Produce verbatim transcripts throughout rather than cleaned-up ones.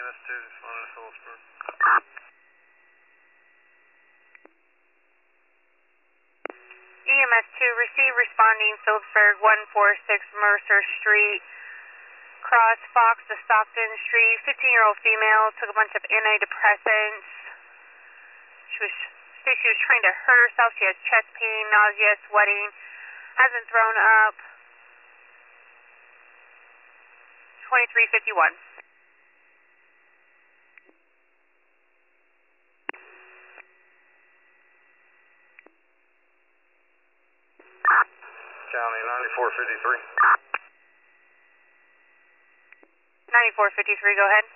S two, responding to Phillipsburg. E M S two, receive responding Phillipsburg, one forty-six Mercer Street, cross Fox to Stockton Street, fifteen-year-old female, took a bunch of antidepressants. She was, said she was trying to hurt herself. She has chest pain, nausea, sweating, hasn't thrown up. twenty-three fifty-one. County ninety-four fifty-three. ninety-four fifty-three, go ahead.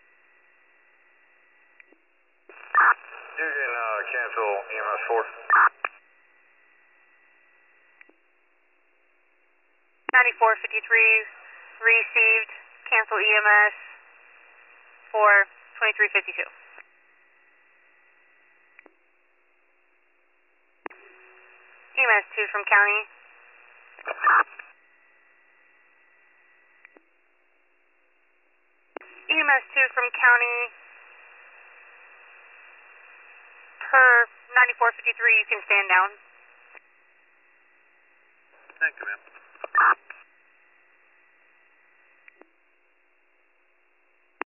You can uh, cancel E M S four. ninety-four fifty-three, received, cancel E M S for twenty-three fifty-two. E M S two from county. E M S two from county. Per ninety-four fifty-three, you can stand down. Thank you, ma'am.